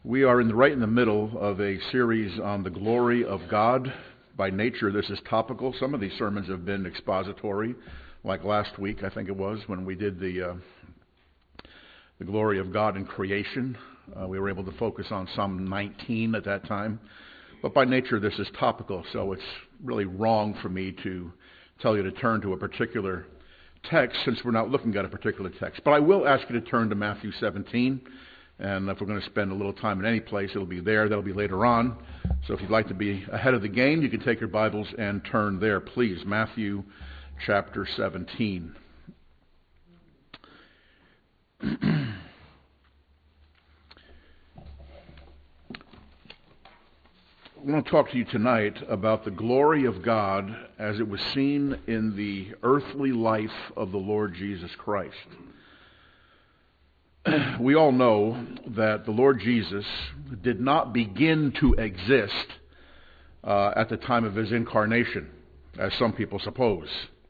We are right in the middle of a series on the glory of God. By nature, this is topical. Some of these sermons have been expository, like last week, I think it was, when we did the glory of God in creation. We were able to focus on Psalm 19 at that time. But by nature, this is topical, so it's really wrong for me to tell you to turn to a particular text since we're not looking at a particular text. But I will ask you to turn to Matthew 17. And if we're going to spend a little time in any place, it'll be there. That'll be later on. So if you'd like to be ahead of the game, you can take your Bibles and turn there, please. Matthew chapter 17. I want to talk to you tonight about the glory of God as it was seen in the earthly life of the Lord Jesus Christ. We all know that the Lord Jesus did not begin to exist at the time of his incarnation, as some people suppose.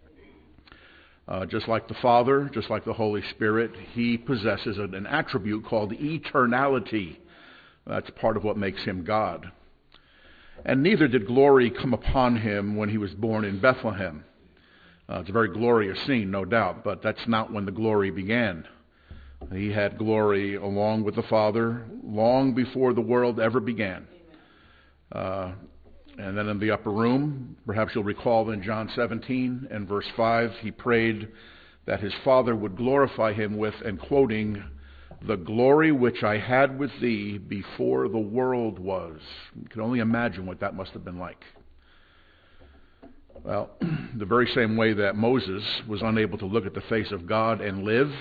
Just like the Father, just like the Holy Spirit, he possesses an attribute called eternality. That's part of what makes him God. And neither did glory come upon him when he was born in Bethlehem. It's a very glorious scene, no doubt, but that's not when the glory began. He had glory along with the Father long before the world ever began. And then in the upper room, perhaps you'll recall in John 17 and verse 5, he prayed that his Father would glorify him with, and quoting, "the glory which I had with thee before the world was." You can only imagine what that must have been like. Well, the very same way that Moses was unable to look at the face of God and live,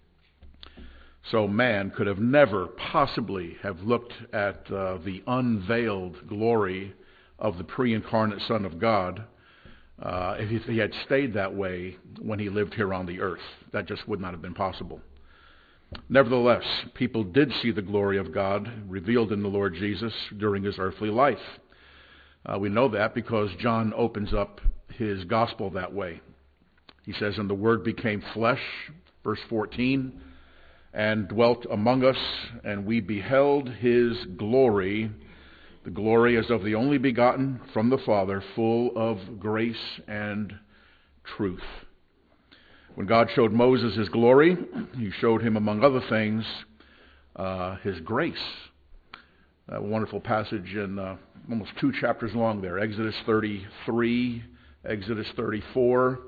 so man could have never possibly have looked at the unveiled glory of the pre-incarnate Son of God if he had stayed that way when he lived here on the earth. That just would not have been possible. Nevertheless, people did see the glory of God revealed in the Lord Jesus during his earthly life. We know that because John opens up his gospel that way. He says, "And the Word became flesh," verse 14, "and dwelt among us, and we beheld his glory, the glory as of the only begotten from the Father, full of grace and truth." When God showed Moses his glory, he showed him, among other things, his grace. A wonderful passage in almost 2 chapters long there, Exodus 33, Exodus 34.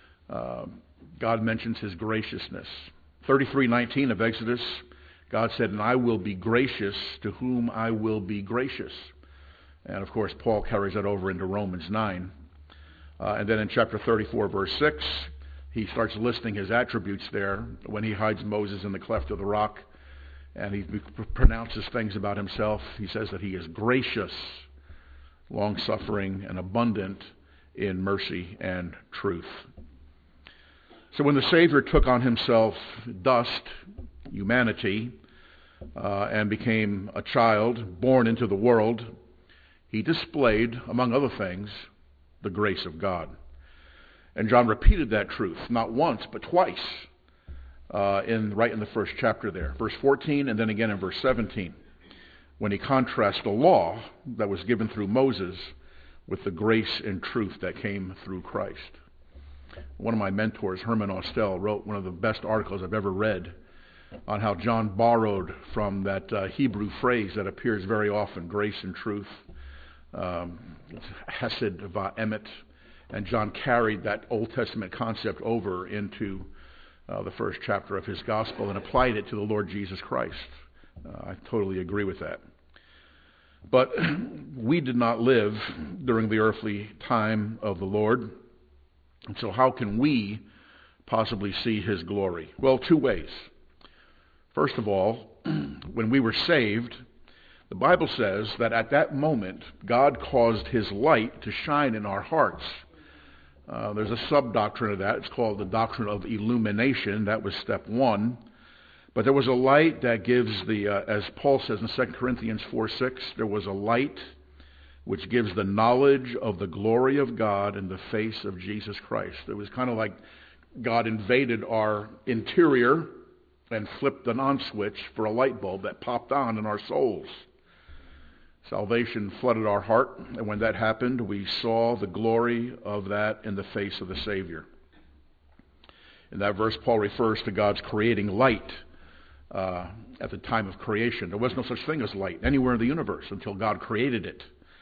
God mentions his graciousness. 33:19 of Exodus, God said, "And I will be gracious to whom I will be gracious." And of course, Paul carries that over into Romans 9. And then in chapter 34, verse 6, he starts listing his attributes there when he hides Moses in the cleft of the rock. And he pronounces things about himself. He says that he is gracious, long-suffering, and abundant in mercy and truth. So when the Savior took on himself dust, humanity, and became a child born into the world, he displayed, among other things, the grace of God. And John repeated that truth, not once, but twice, right in the first chapter there. Verse 14, and then again in verse 17, when he contrasts the law that was given through Moses with the grace and truth that came through Christ. One of my mentors, Herman Ostel, wrote one of the best articles I've ever read on how John borrowed from that Hebrew phrase that appears very often, grace and truth, hesed va'emet, and John carried that Old Testament concept over into the first chapter of his gospel and applied it to the Lord Jesus Christ. I totally agree with that. But we did not live during the earthly time of the Lord. And so how can we possibly see his glory? Well, 2 ways. First of all, when we were saved, the Bible says that at that moment, God caused his light to shine in our hearts. There's a sub-doctrine of that. It's called the doctrine of illumination. That was step 1. But there was a light that gives as Paul says in 2 Corinthians 4:6, there was a light which gives the knowledge of the glory of God in the face of Jesus Christ. It was kind of like God invaded our interior and flipped an on switch for a light bulb that popped on in our souls. Salvation flooded our heart, and when that happened, we saw the glory of that in the face of the Savior. In that verse, Paul refers to God's creating light at the time of creation. There was no such thing as light anywhere in the universe until God created it.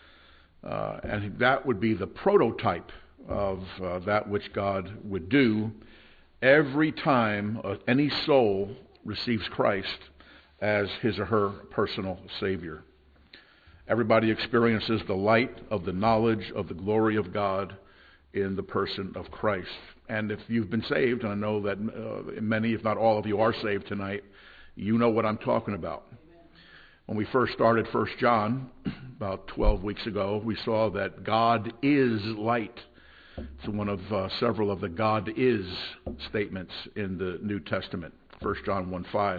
And that would be the prototype of that which God would do every time any soul receives Christ as his or her personal Savior. Everybody experiences the light of the knowledge of the glory of God in the person of Christ. And if you've been saved, and I know that many, if not all of you are saved tonight, you know what I'm talking about. When we first started 1 John, about 12 weeks ago, we saw that God is light. It's one of several of the God is statements in the New Testament, 1 John 1:5.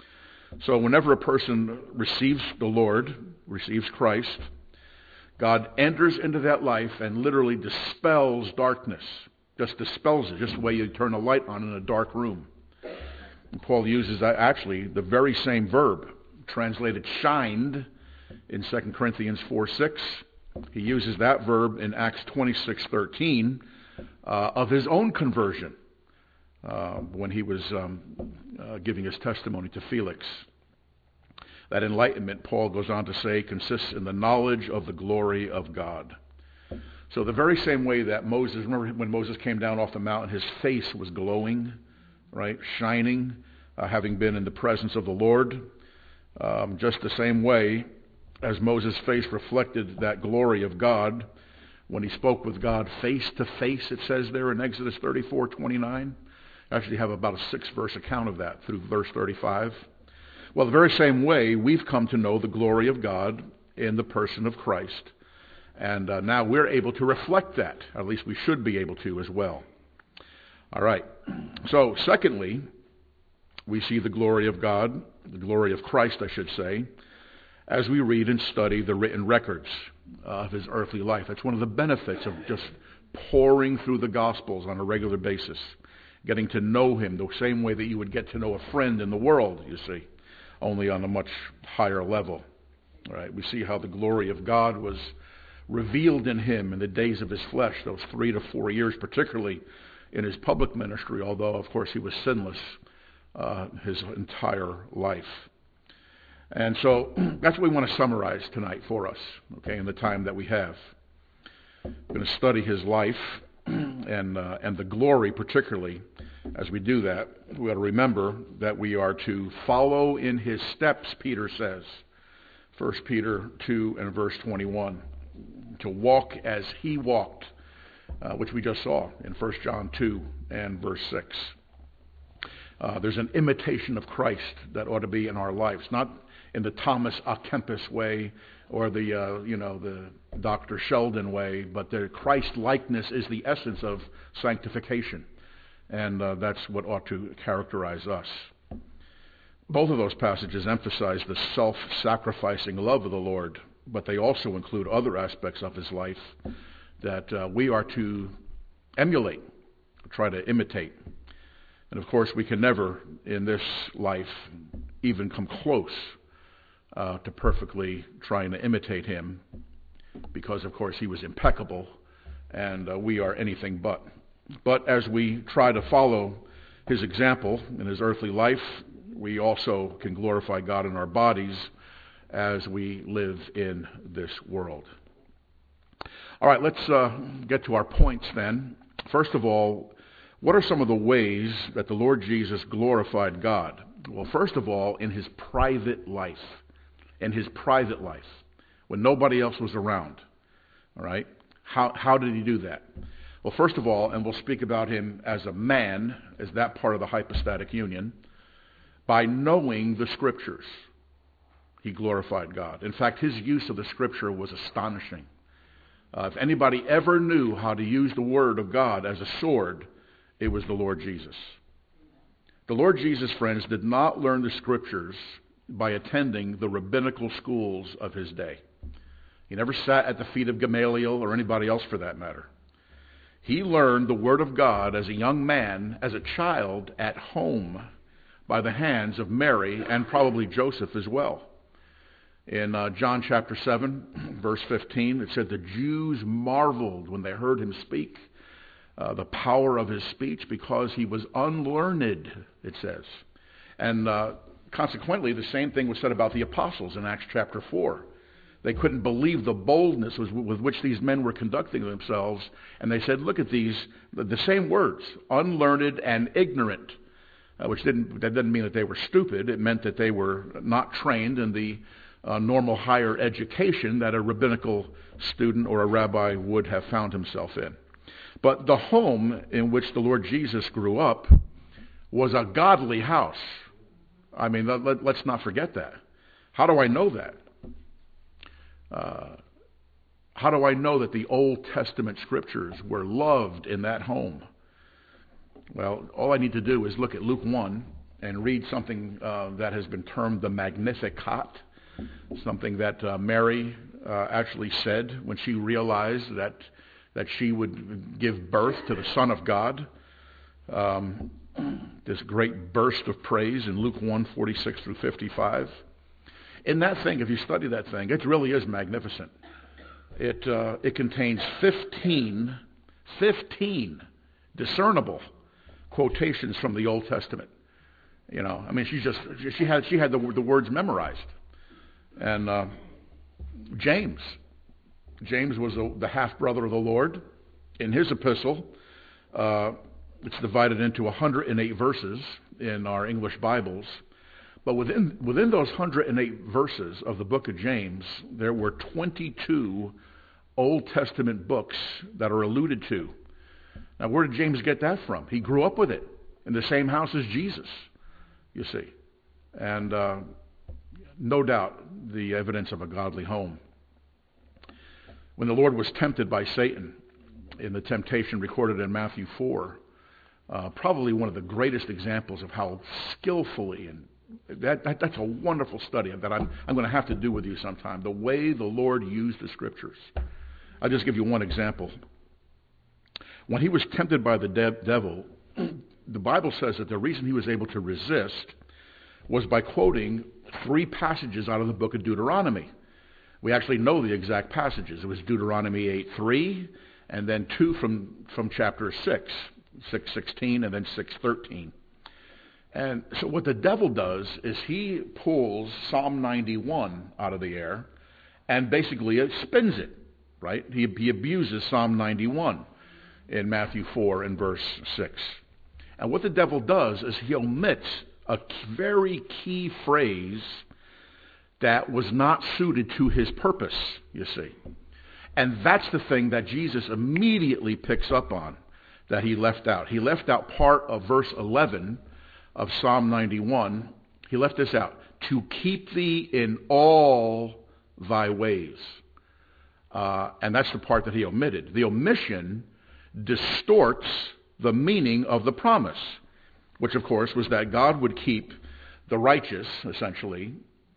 So whenever a person receives the Lord, receives Christ, God enters into that life and literally dispels darkness. Just dispels it, just the way you turn a light on in a dark room. And Paul uses actually the very same verb, translated shined in 2 Corinthians 4:6. He uses that verb in Acts 26:13 of his own conversion when he was giving his testimony to Felix. That enlightenment, Paul goes on to say, consists in the knowledge of the glory of God. So the very same way that Moses, remember when Moses came down off the mountain, his face was glowing, right, shining, having been in the presence of the Lord. Just the same way as Moses' face reflected that glory of God when he spoke with God face to face, it says there in Exodus 34:29. I actually have about a 6-verse account of that through verse 35. Well, the very same way, we've come to know the glory of God in the person of Christ. And now we're able to reflect that. At least we should be able to as well. All right. So, secondly, we see the glory of God, the glory of Christ, I should say, as we read and study the written records of his earthly life. That's one of the benefits of just pouring through the Gospels on a regular basis, getting to know him the same way that you would get to know a friend in the world, you see, only on a much higher level. All right. We see how the glory of God was revealed in him in the days of his flesh, those 3 to 4 years, particularly in his public ministry, although, of course, he was sinless his entire life. And so that's what we want to summarize tonight for us, okay, in the time that we have. We're going to study his life and the glory, particularly. As we do that, we got to remember that we are to follow in his steps, Peter says, 1 Peter 2 and verse 21. To walk as he walked, which we just saw in 1 John 2 and verse 6. There's an imitation of Christ that ought to be in our lives, not in the Thomas A. Kempis way or the Dr. Sheldon way, but the Christ likeness is the essence of sanctification, and that's what ought to characterize us. Both of those passages emphasize the self-sacrificing love of the Lord, but they also include other aspects of his life that we are to emulate, try to imitate. And of course, we can never in this life even come close to perfectly trying to imitate him, because of course he was impeccable and we are anything but. But as we try to follow his example in his earthly life, we also can glorify God in our bodies as we live in this world. All right, let's get to our points then. First of all, what are some of the ways that the Lord Jesus glorified God? Well, first of all, in his private life. In his private life, when nobody else was around. All right? How did he do that? Well, first of all, and we'll speak about him as a man, as that part of the hypostatic union, by knowing the Scriptures. He glorified God. In fact, his use of the Scripture was astonishing. If anybody ever knew how to use the Word of God as a sword, it was the Lord Jesus. The Lord Jesus, friends, did not learn the Scriptures by attending the rabbinical schools of his day. He never sat at the feet of Gamaliel or anybody else for that matter. He learned the Word of God as a young man, as a child, at home, by the hands of Mary and probably Joseph as well. In John chapter 7, verse 15, it said the Jews marveled when they heard him speak, the power of his speech, because he was unlearned, it says. And consequently, the same thing was said about the apostles in Acts chapter 4. They couldn't believe the boldness with which these men were conducting themselves, and they said, look at these, the same words, unlearned and ignorant, that didn't mean that they were stupid. It meant that they were not trained in the normal higher education that a rabbinical student or a rabbi would have found himself in. But the home in which the Lord Jesus grew up was a godly house. I mean, let's not forget that. How do I know that? How do I know that the Old Testament scriptures were loved in that home? Well, all I need to do is look at Luke 1 and read something that has been termed the Magnificat, something that Mary actually said when she realized that she would give birth to the Son of God. This great burst of praise in Luke 1, 46 through 55. In that thing, if you study that thing, it really is magnificent. It contains 15 discernible quotations from the Old Testament. You know, I mean, she had the words memorized. And James was the half brother of the Lord. In his epistle, it's divided into 108 verses in our English Bibles. But within those 108 verses of the book of James, there were 22 Old Testament books that are alluded to. Now, where did James get that from? He grew up with it in the same house as Jesus, you see. And no doubt the evidence of a godly home. When the Lord was tempted by Satan in the temptation recorded in Matthew 4, probably one of the greatest examples of how skillfully, and that's a wonderful study that I'm going to have to do with you sometime, the way the Lord used the Scriptures. I'll just give you one example. When he was tempted by the devil, the Bible says that the reason he was able to resist was by quoting 3 passages out of the book of Deuteronomy. We actually know the exact passages. It was Deuteronomy 8:3, and then 2 from chapter 6:16, and then 6:13. And so what the devil does is he pulls Psalm 91 out of the air and basically spins it, right? He abuses Psalm 91 in Matthew 4 and verse 6. And what the devil does is he omits a very key phrase that was not suited to his purpose, you see. And that's the thing that Jesus immediately picks up on, that he left out. He left out part of verse 11 of Psalm 91. He left this out. To keep thee in all thy ways. And that's the part that he omitted. The omission distorts the meaning of the promise, which of course was that God would keep the righteous, essentially,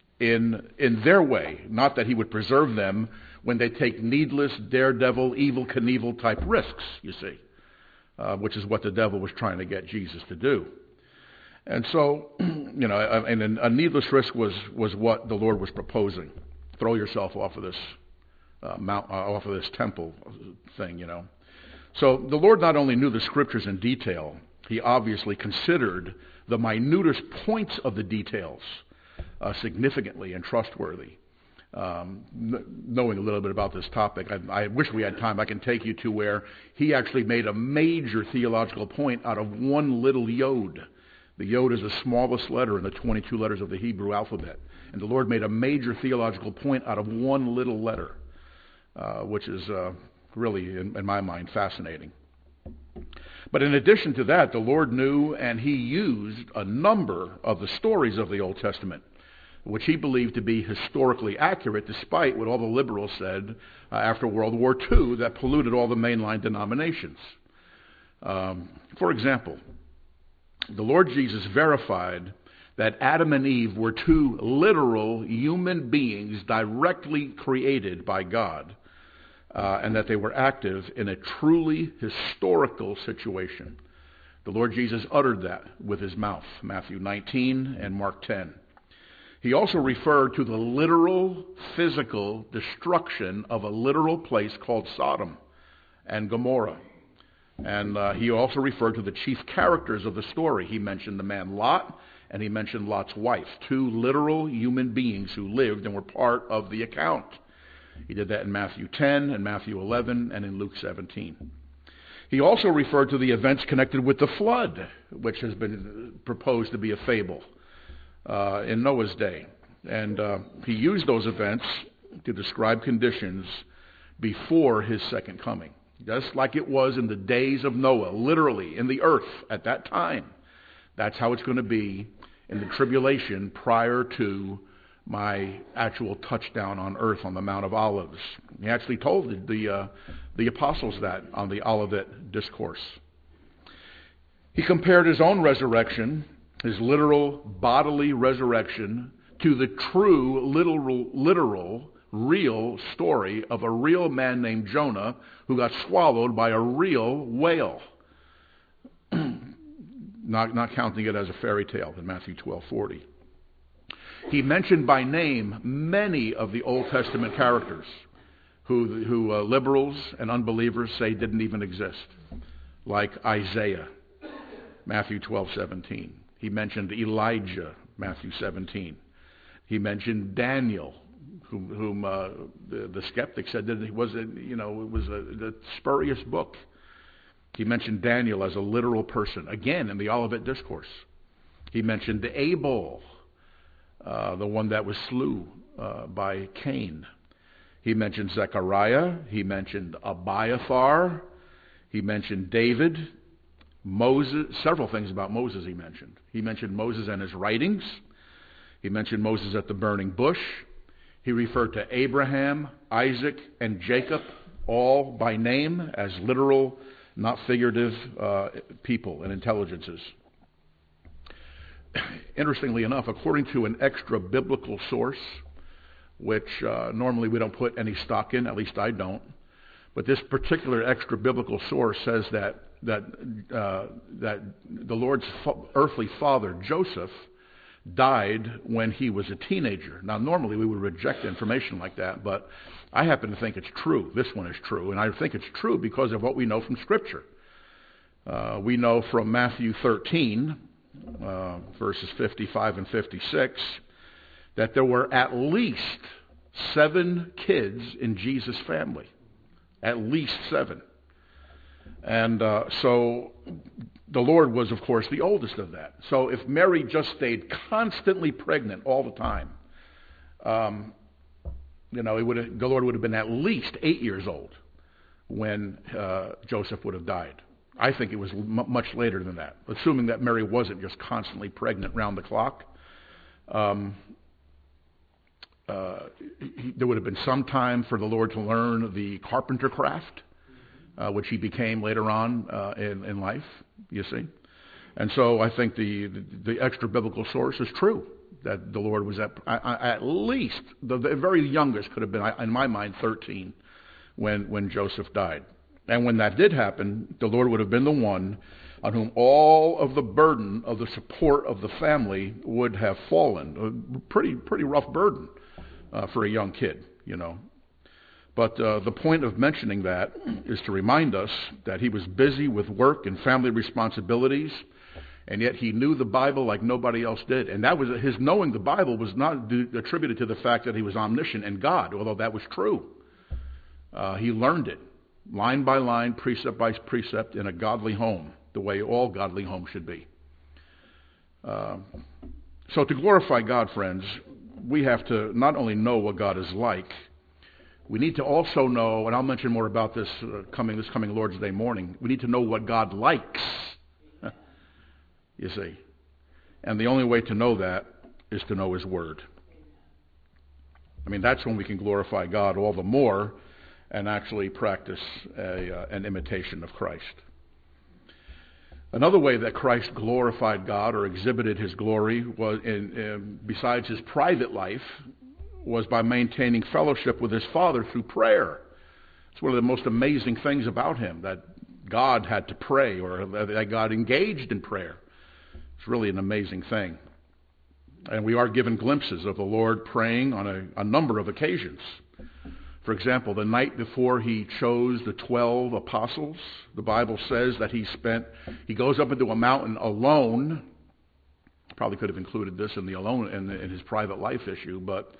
in their way, not that he would preserve them when they take needless, daredevil, evil Knievel type risks, you see, which is what the devil was trying to get Jesus to do. And so, you know, and a needless risk was what the Lord was proposing. Throw yourself off of this off of this temple thing, you know. So the Lord not only knew the Scriptures in detail, he obviously considered the minutest points of the details significantly and trustworthy. Knowing a little bit about this topic, I wish we had time. I can take you to where he actually made a major theological point out of one little yod. The yod is the smallest letter in the 22 letters of the Hebrew alphabet. And the Lord made a major theological point out of one little letter, which is really, in my mind, fascinating. But in addition to that, the Lord knew and he used a number of the stories of the Old Testament, which he believed to be historically accurate, despite what all the liberals said after World War II that polluted all the mainline denominations. For example, the Lord Jesus verified that Adam and Eve were 2 literal human beings directly created by God, and that they were active in a truly historical situation. The Lord Jesus uttered that with his mouth, Matthew 19 and Mark 10. He also referred to the literal, physical destruction of a literal place called Sodom and Gomorrah. And he also referred to the chief characters of the story. He mentioned the man Lot, and he mentioned Lot's wife, two literal human beings who lived and were part of the account. He did that in Matthew 10 and Matthew 11 and in Luke 17. He also referred to the events connected with the flood, which has been proposed to be a fable in Noah's day. And he used those events to describe conditions before his second coming. Just like it was in the days of Noah, literally in the earth at that time. That's how it's going to be in the tribulation prior to my actual touchdown on earth on the Mount of Olives. He actually told the apostles that on the Olivet Discourse. He compared his own resurrection, his literal bodily resurrection, to the true, literal, real story of a real man named Jonah who got swallowed by a real whale. Not counting it as a fairy tale in Matthew 12:40. He mentioned by name many of the Old Testament characters who liberals and unbelievers say didn't even exist, like Isaiah, Matthew 12:17. He mentioned Elijah, Matthew 17. He mentioned Daniel, whom the skeptics said that it was a spurious book. He mentioned Daniel as a literal person, again in the Olivet Discourse. He mentioned Abel, the one that was slew by Cain. He mentioned Zechariah. He mentioned Abiathar. He mentioned David, Moses, several things about Moses he mentioned. He mentioned Moses and his writings. He mentioned Moses at the burning bush. He referred to Abraham, Isaac, and Jacob, all by name as literal, not figurative people and intelligences. Interestingly enough, according to an extra-biblical source, which normally we don't put any stock in, at least I don't, but this particular extra-biblical source says that the Lord's earthly father, Joseph, died when he was a teenager. Now, normally we would reject information like that, but I happen to think it's true. This one is true, and I think it's true because of what we know from Scripture. We know from Matthew 13, verses 55 and 56, that there were at least 7 kids in Jesus' family. At least 7. And so the Lord was, of course, the oldest of that. So if Mary just stayed constantly pregnant all the time, the Lord would have been at least 8 years old when Joseph would have died. I think it was much later than that, assuming that Mary wasn't just constantly pregnant round the clock. There would have been some time for the Lord to learn the carpenter craft, which he became later on in life, you see. And so I think the extra-biblical source is true, that the Lord was at least, the very youngest could have been, in my mind, 13 when Joseph died. And when that did happen, the Lord would have been the one on whom all of the burden of the support of the family would have fallen. A pretty rough burden for a young kid, you know. But the point of mentioning that is to remind us that he was busy with work and family responsibilities, and yet he knew the Bible like nobody else did. And that was his knowing the Bible was not attributed to the fact that he was omniscient and God, although that was true. He learned it, line by line, precept by precept, in a godly home, the way all godly homes should be. So to glorify God, friends, we have to not only know what God is like, we need to also know, and I'll mention more about this coming Lord's Day morning, we need to know what God likes, you see. And the only way to know that is to know His Word. I mean, that's when we can glorify God all the more and actually practice an imitation of Christ. Another way that Christ glorified God or exhibited His glory was, besides His private life, was by maintaining fellowship with His Father through prayer. It's one of the most amazing things about Him, that God had to pray, or that God engaged in prayer. It's really an amazing thing. And we are given glimpses of the Lord praying on a number of occasions. For example, the night before he chose the 12 apostles, the Bible says that he goes up into a mountain alone. Probably could have included this in in his private life issue, but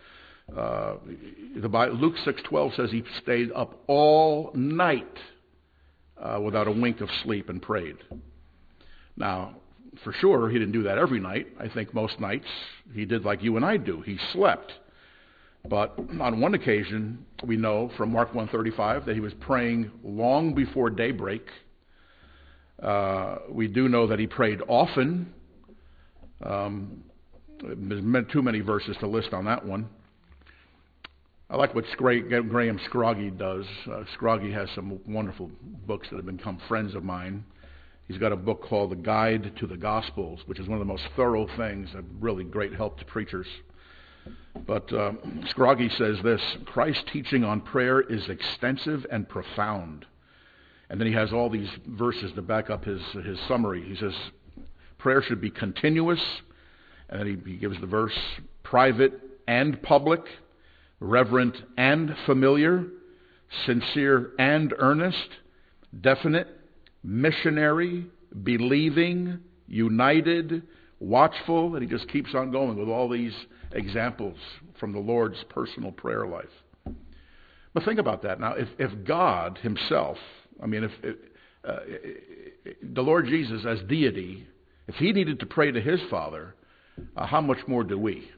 Luke 6:12 says he stayed up all night without a wink of sleep and prayed. Now, for sure, he didn't do that every night. I think most nights he did like you and I do. He slept. But on one occasion, we know from Mark 1:35 that he was praying long before daybreak. We do know that he prayed often. There's too many verses to list on that one. I like what Graham Scroggie does. Scroggie has some wonderful books that have become friends of mine. He's got a book called The Guide to the Gospels, which is one of the most thorough things, a really great help to preachers. But Scroggie says this: Christ's teaching on prayer is extensive and profound. And then he has all these verses to back up his summary. He says prayer should be continuous, and then he gives the verse: private and public, reverent and familiar, sincere and earnest, definite, missionary, believing, united, watchful, and he just keeps on going with all these examples from the Lord's personal prayer life. But think about that. Now, if God himself, if the Lord Jesus as deity, if he needed to pray to his Father, how much more do we?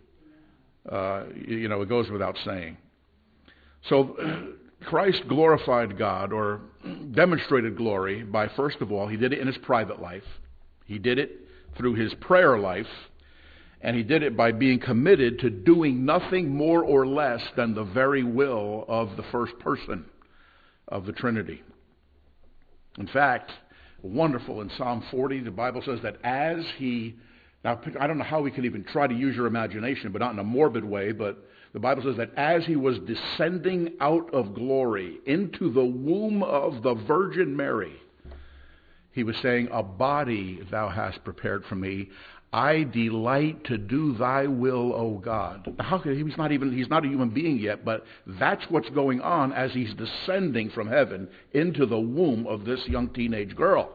It goes without saying. So Christ glorified God, or demonstrated glory, by, first of all, he did it in his private life. He did it through his prayer life. And he did it by being committed to doing nothing more or less than the very will of the first person of the Trinity. In fact, wonderful, in Psalm 40, the Bible says that as he... Now, I don't know how we can even try to use your imagination, but not in a morbid way, but the Bible says that as he was descending out of glory into the womb of the Virgin Mary, he was saying, "A body thou hast prepared for me. I delight to do thy will, O God." How could he's not a human being yet, but that's what's going on as he's descending from heaven into the womb of this young teenage girl.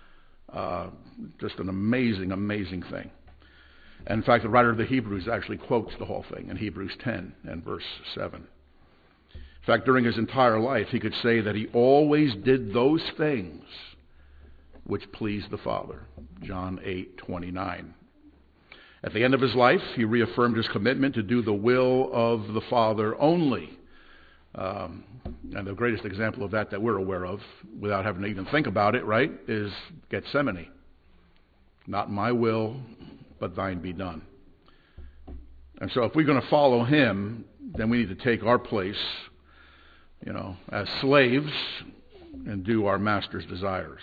Just an amazing, amazing thing. And in fact, the writer of the Hebrews actually quotes the whole thing in Hebrews 10 and verse 7. In fact, during his entire life, he could say that he always did those things which pleased the Father. John 8:29. At the end of his life, he reaffirmed his commitment to do the will of the Father only. And the greatest example of that we're aware of, without having to even think about it, right, is Gethsemane. Not my will, but thine be done. And so if we're going to follow him, then we need to take our place, as slaves and do our master's desires.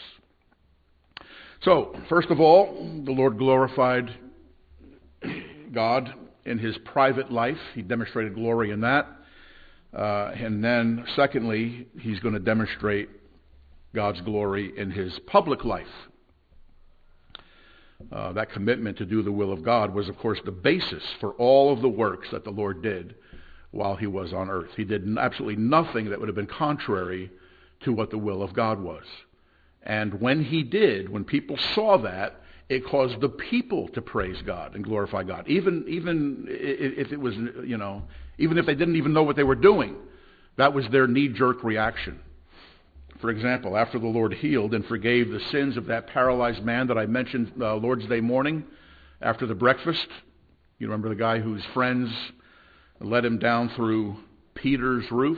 So, first of all, the Lord glorified God in his private life. He demonstrated glory in that. And then, secondly, he's going to demonstrate God's glory in his public life. That commitment to do the will of God was, of course, the basis for all of the works that the Lord did while he was on earth. He did absolutely nothing that would have been contrary to what the will of God was. And when he did, when people saw that, it caused the people to praise God and glorify God. Even if it was, even if they didn't even know what they were doing, that was their knee-jerk reaction. For example, after the Lord healed and forgave the sins of that paralyzed man that I mentioned Lord's Day morning, after the breakfast, you remember the guy whose friends let him down through Peter's roof?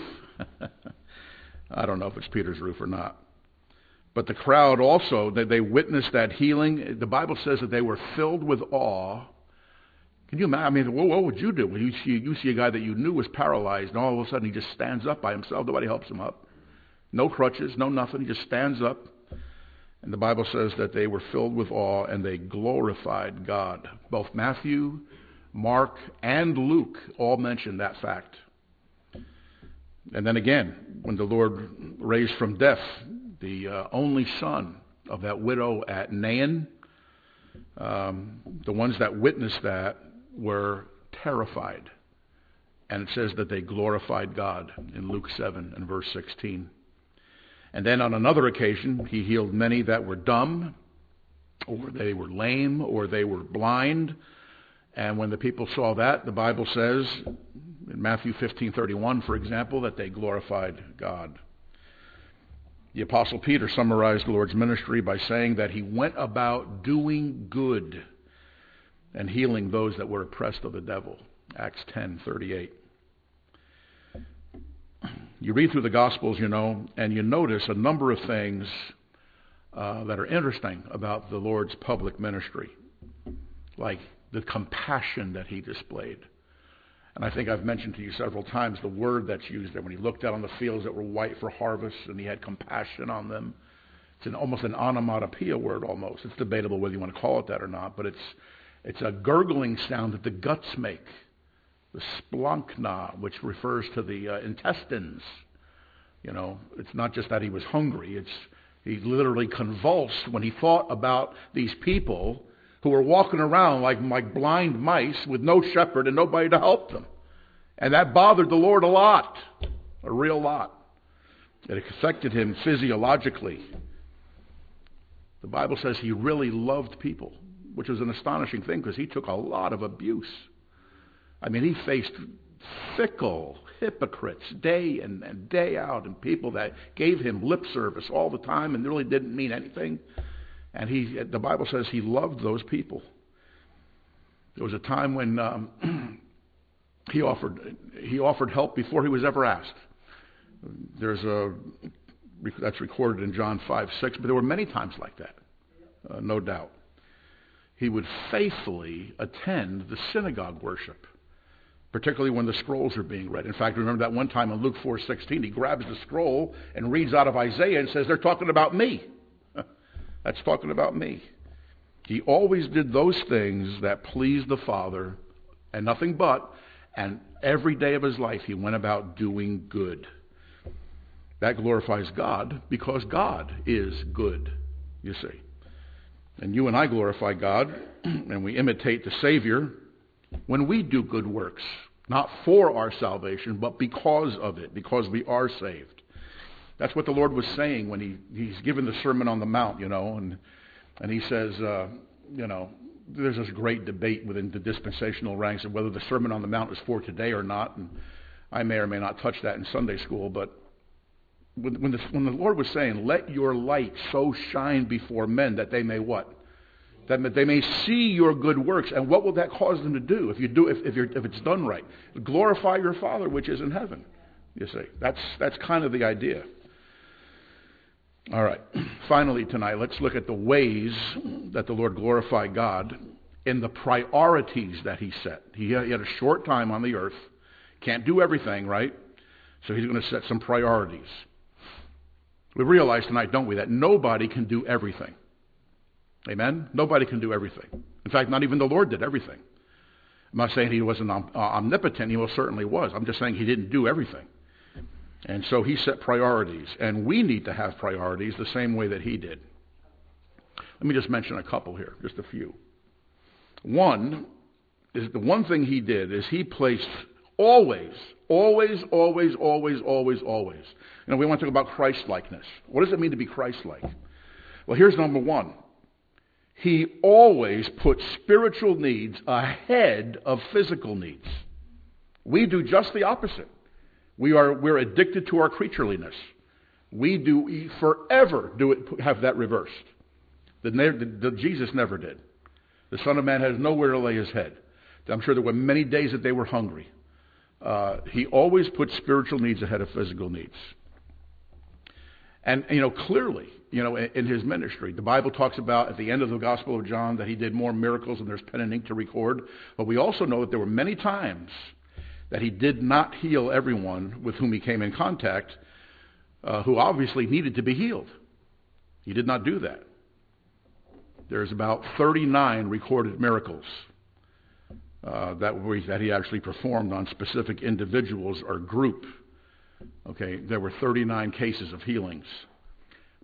I don't know if it's Peter's roof or not. But the crowd also, they witnessed that healing. The Bible says that they were filled with awe. Can you imagine? What would you do when you see a guy that you knew was paralyzed, and all of a sudden he just stands up by himself? Nobody helps him up. No crutches, no nothing. He just stands up. And the Bible says that they were filled with awe and they glorified God. Both Matthew, Mark, and Luke all mention that fact. And then again, when the Lord raised from death the only son of that widow at Nain, the ones that witnessed that were terrified. And it says that they glorified God in Luke 7 and verse 16. And then on another occasion, he healed many that were dumb, or they were lame, or they were blind. And when the people saw that, the Bible says, in Matthew 15:31, for example, that they glorified God. The Apostle Peter summarized the Lord's ministry by saying that he went about doing good and healing those that were oppressed of the devil. Acts 10:38. You read through the Gospels, and you notice a number of things that are interesting about the Lord's public ministry, like the compassion that he displayed. And I think I've mentioned to you several times the word that's used there when he looked out on the fields that were white for harvest and he had compassion on them. It's almost an onomatopoeia word almost. It's debatable whether you want to call it that or not, but it's a gurgling sound that the guts make. The splanchna, which refers to the intestines. It's not just that he was hungry. He literally convulsed when he thought about these people who were walking around like blind mice with no shepherd and nobody to help them. And that bothered the Lord a lot, a real lot. It affected him physiologically. The Bible says he really loved people, which was an astonishing thing because he took a lot of abuse. I mean, he faced fickle hypocrites day in and day out, and people that gave him lip service all the time and really didn't mean anything. And the Bible says he loved those people. There was a time when he offered help before he was ever asked. That's recorded in John 5:6, but there were many times like that, no doubt. He would faithfully attend the synagogue worship, particularly when the scrolls are being read. In fact, remember that one time in Luke 4:16, he grabs the scroll and reads out of Isaiah and says, they're talking about me. That's talking about me. He always did those things that pleased the Father and nothing but, and every day of his life he went about doing good. That glorifies God because God is good, you see. And you and I glorify God and we imitate the Savior when we do good works, not for our salvation, but because of it, because we are saved. That's what the Lord was saying when he's given the Sermon on the Mount, and he says, there's this great debate within the dispensational ranks of whether the Sermon on the Mount is for today or not, and I may or may not touch that in Sunday school, but when the Lord was saying, let your light so shine before men that they may what? That they may see your good works. And what will that cause them to do if it's done right? Glorify your Father which is in heaven. You see, that's kind of the idea. All right. Finally tonight, let's look at the ways that the Lord glorified God in the priorities that he set. He had a short time on the earth. Can't do everything, right? So he's going to set some priorities. We realize tonight, don't we, that nobody can do everything. Amen? Nobody can do everything. In fact, not even the Lord did everything. I'm not saying he wasn't omnipotent. He most certainly was. I'm just saying he didn't do everything. And so he set priorities. And we need to have priorities the same way that he did. Let me just mention a couple here, just a few. One is the one thing he did is he placed always. We want to talk about Christ-likeness. What does it mean to be Christ-like? Well, here's number one. He always put spiritual needs ahead of physical needs. We do just the opposite. We're addicted to our creatureliness. We forever have that reversed. Jesus never did. The Son of Man has nowhere to lay his head. I'm sure there were many days that they were hungry. He always put spiritual needs ahead of physical needs. And, clearly, in his ministry, the Bible talks about at the end of the Gospel of John that he did more miracles than there's pen and ink to record. But we also know that there were many times that he did not heal everyone with whom he came in contact who obviously needed to be healed. He did not do that. There's about 39 recorded miracles that he actually performed on specific individuals or group. Okay, there were 39 cases of healings.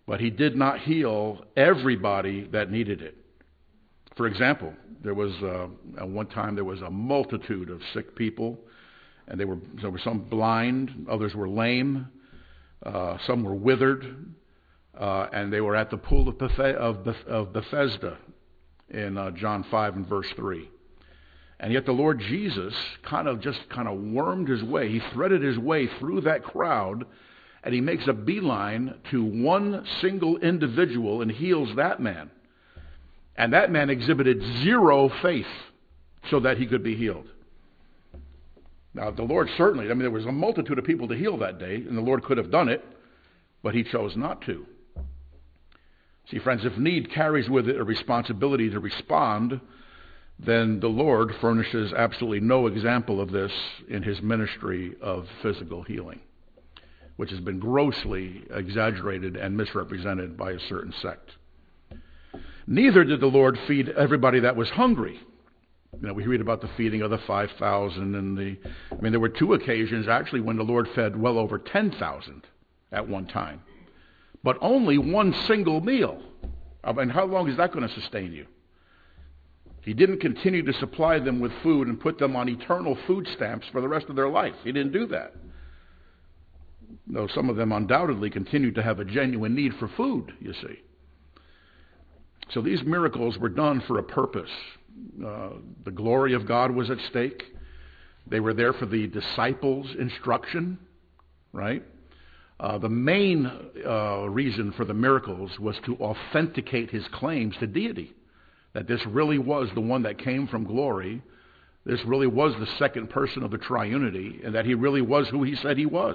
But he did not heal everybody that needed it. For example, there was at one time there was a multitude of sick people, and there were some blind, others were lame, some were withered, and they were at the pool of Bethesda in John 5 and verse 3. And yet the Lord Jesus kind of wormed his way. He threaded his way through that crowd, and he makes a beeline to one single individual and heals that man. And that man exhibited zero faith so that he could be healed. Now, the Lord certainly, there was a multitude of people to heal that day, and the Lord could have done it, but he chose not to. See, friends, if need carries with it a responsibility to respond, then the Lord furnishes absolutely no example of this in his ministry of physical healing, which has been grossly exaggerated and misrepresented by a certain sect. Neither did the Lord feed everybody that was hungry. We read about the feeding of the 5,000 and there were two occasions actually when the Lord fed well over 10,000 at one time. But only one single meal. How long is that going to sustain you? He didn't continue to supply them with food and put them on eternal food stamps for the rest of their life. He didn't do that. Though some of them undoubtedly continued to have a genuine need for food, you see. So these miracles were done for a purpose. The glory of God was at stake. They were there for the disciples' instruction, right? The main reason for the miracles was to authenticate his claims to deity, that this really was the one that came from glory, this really was the second person of the triunity, and that he really was who he said he was.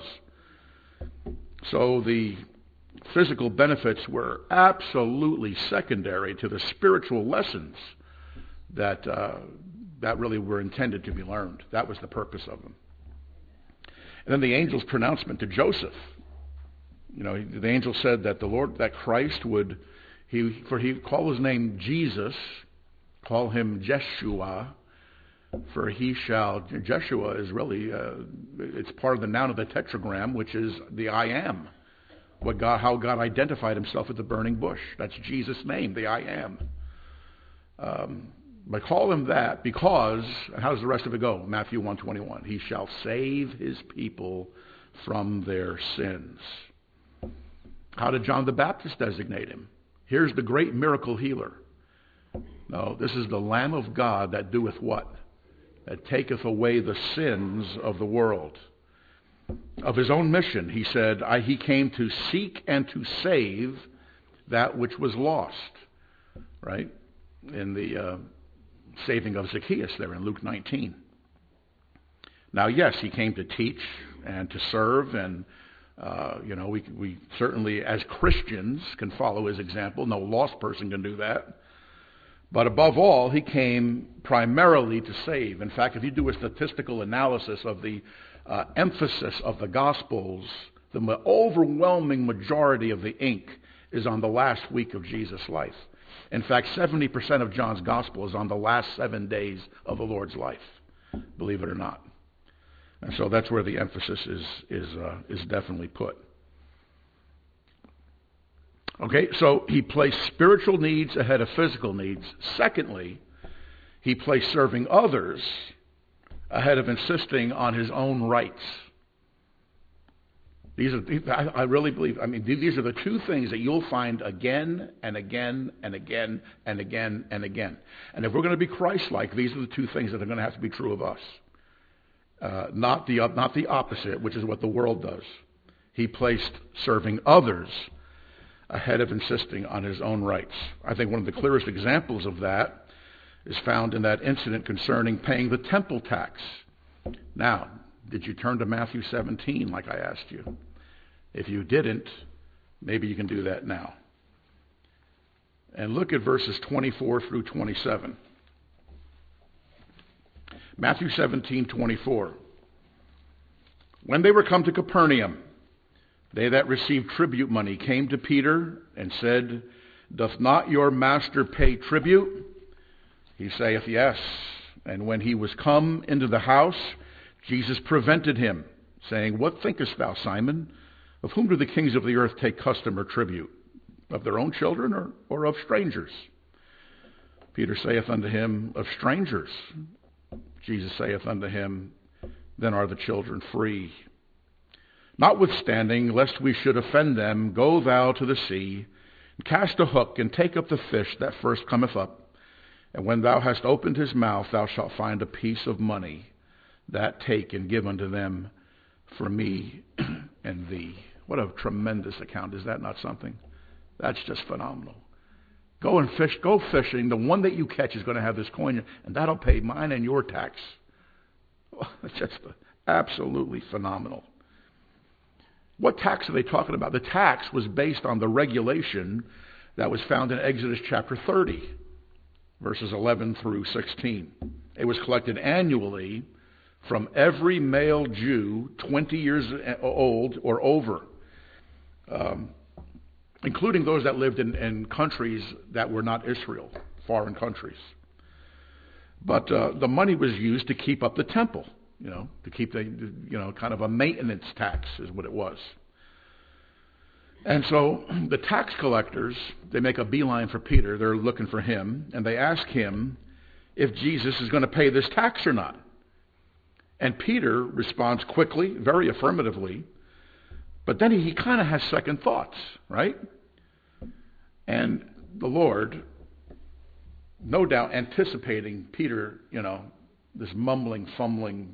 So the physical benefits were absolutely secondary to the spiritual lessons that really were intended to be learned. That was the purpose of them. And then the angel's pronouncement to Joseph. The angel said that that Christ would, he call his name Jesus, call him Jeshua, for he shall. Jeshua is really, it's part of the noun of the tetragram, which is the I am. How God identified himself at the burning bush. That's Jesus' name, the I am. But call him that because, and how does the rest of it go? Matthew 1:21. He shall save his people from their sins. How did John the Baptist designate him? Here's the great miracle healer. No, this is the Lamb of God that doeth what? That taketh away the sins of the world. Of his own mission, he said, he came to seek and to save that which was lost. Right? In the saving of Zacchaeus there in Luke 19. Now, yes, he came to teach and to serve, and we certainly, as Christians, can follow his example. No lost person can do that. But above all, he came primarily to save. In fact, if you do a statistical analysis of the emphasis of the Gospels, the overwhelming majority of the ink is on the last week of Jesus' life. In fact, 70% of John's Gospel is on the last 7 days of the Lord's life, believe it or not. And so that's where the emphasis is definitely put. Okay, so he placed spiritual needs ahead of physical needs. Secondly, he placed serving others ahead of insisting on his own rights. I really believe, these are the two things that you'll find again and again and again and again and again. And if we're going to be Christ-like, these are the two things that are going to have to be true of us. Not the opposite, which is what the world does. He placed serving others ahead of insisting on his own rights. I think one of the clearest examples of that is found in that incident concerning paying the temple tax. Now, did you turn to Matthew 17 like I asked you? If you didn't, maybe you can do that now. And look at verses 24 through 27. Matthew 17:24. When they were come to Capernaum, they that received tribute money came to Peter and said, Doth not your master pay tribute? He saith, Yes. And when he was come into the house, Jesus prevented him, saying, What thinkest thou, Simon? Of whom do the kings of the earth take custom or tribute? Of their own children or of strangers? Peter saith unto him, Of strangers. Jesus saith unto him, Then are the children free. Notwithstanding, lest we should offend them, go thou to the sea, and cast a hook, and take up the fish that first cometh up. And when thou hast opened his mouth, thou shalt find a piece of money. That take and give unto them for me and thee. What a tremendous account. Is that not something? That's just phenomenal. Go and fish. Go fishing. The one that you catch is going to have this coin, and that'll pay mine and your tax. It's just absolutely phenomenal. What tax are they talking about? The tax was based on the regulation that was found in Exodus chapter 30, verses 11 through 16. It was collected annually from every male Jew 20 years old or over, including those that lived in countries that were not Israel, foreign countries. But the money was used to keep up the temple, to keep kind of a maintenance tax is what it was. And so the tax collectors, they make a beeline for Peter. They're looking for him, and they ask him if Jesus is going to pay this tax or not. And Peter responds quickly, very affirmatively, but then he kind of has second thoughts, right? And the Lord, no doubt anticipating Peter, this mumbling, fumbling,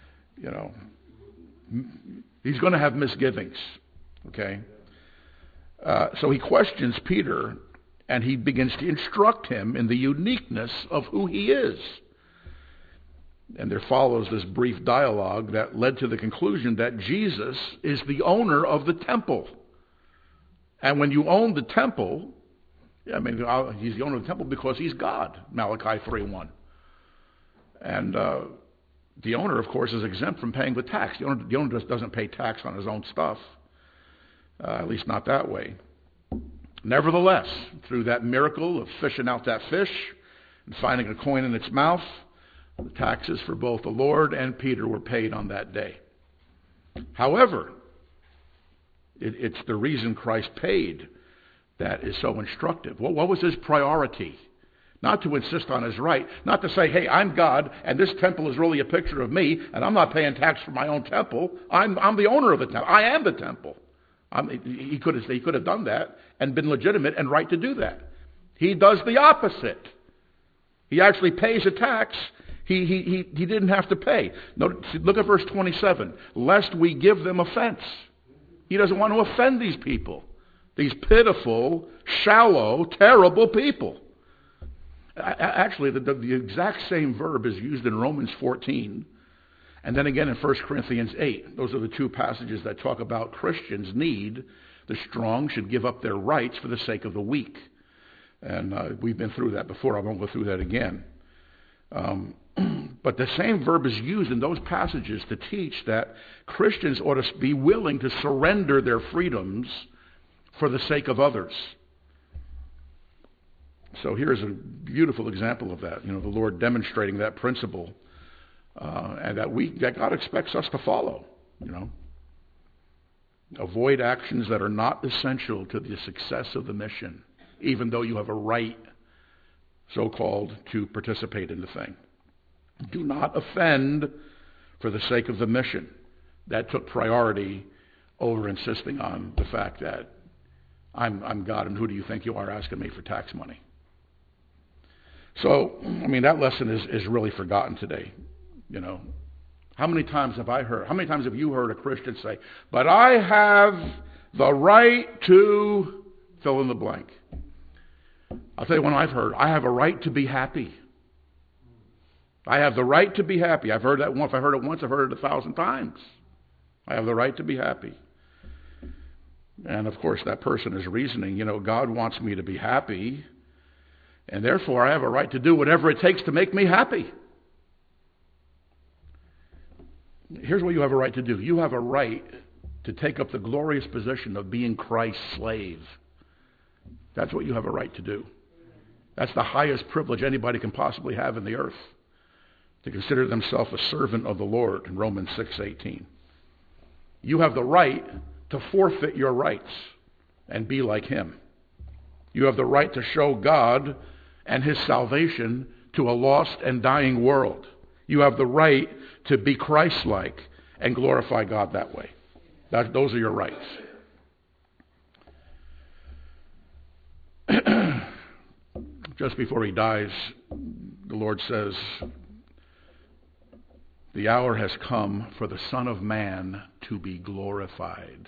he's going to have misgivings, okay? So he questions Peter, and he begins to instruct him in the uniqueness of who he is. And there follows this brief dialogue that led to the conclusion that Jesus is the owner of the temple. And when you own the temple, he's the owner of the temple because he's God, Malachi 3:1. And the owner, of course, is exempt from paying the tax. The owner just doesn't pay tax on his own stuff, at least not that way. Nevertheless, through that miracle of fishing out that fish and finding a coin in its mouth, the taxes for both the Lord and Peter were paid on that day. However, it's the reason Christ paid that is so instructive. What was his priority? Not to insist on his right, not to say, hey, I'm God, and this temple is really a picture of me, and I'm not paying tax for my own temple. I'm the owner of the temple. I am the temple. He could have done that and been legitimate and right to do that. He does the opposite. He actually pays a tax he didn't have to pay. Look at verse 27. Lest we give them offense. He doesn't want to offend these people. These pitiful, shallow, terrible people. Actually, the exact same verb is used in Romans 14 and then again in 1 Corinthians 8. Those are the two passages that talk about Christians need. The strong should give up their rights for the sake of the weak. And we've been through that before. I won't go through that again. But the same verb is used in those passages to teach that Christians ought to be willing to surrender their freedoms for the sake of others. So here's a beautiful example of that. The Lord demonstrating that principle, and that God expects us to follow. Avoid actions that are not essential to the success of the mission, even though you have a right, so-called, to participate in the thing. Do not offend for the sake of the mission. That took priority over insisting on the fact that I'm God, and who do you think you are asking me for tax money? So, that lesson is really forgotten today. How many times have you heard a Christian say, but I have the right to fill in the blank? I'll tell you one I've heard. I have a right to be happy. I have the right to be happy. I've heard that once. I've heard it once. I've heard it 1,000 times. I have the right to be happy. And of course, that person is reasoning, God wants me to be happy, and therefore I have a right to do whatever it takes to make me happy. Here's what you have a right to do. You have a right to take up the glorious position of being Christ's slave. That's what you have a right to do. That's the highest privilege anybody can possibly have in the earth, to consider themselves a servant of the Lord in Romans 6:18. You have the right to forfeit your rights and be like him. You have the right to show God and His salvation to a lost and dying world. You have the right to be Christ-like and glorify God that way. Those are your rights. Just before He dies, the Lord says, the hour has come for the Son of Man to be glorified.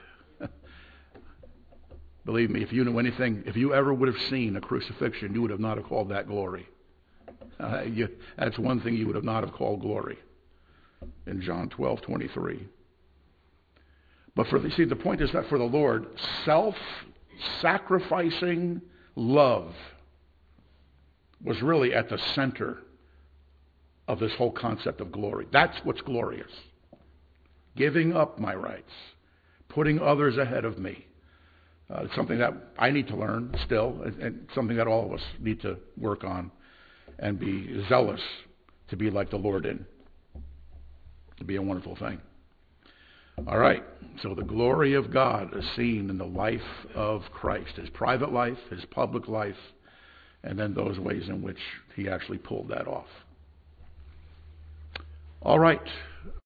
Believe me, if you knew anything, if you ever would have seen a crucifixion, you would have not have called that glory. That's one thing you would have not have called glory in John 12:23. But the point is that for the Lord, self-sacrificing love was really at the center of this whole concept of glory. That's what's glorious. Giving up my rights, putting others ahead of me. It's something that I need to learn still, and something that all of us need to work on and be zealous to be like the Lord in. It'd be a wonderful thing. All right, so the glory of God is seen in the life of Christ, His private life, His public life, and then those ways in which He actually pulled that off. All right.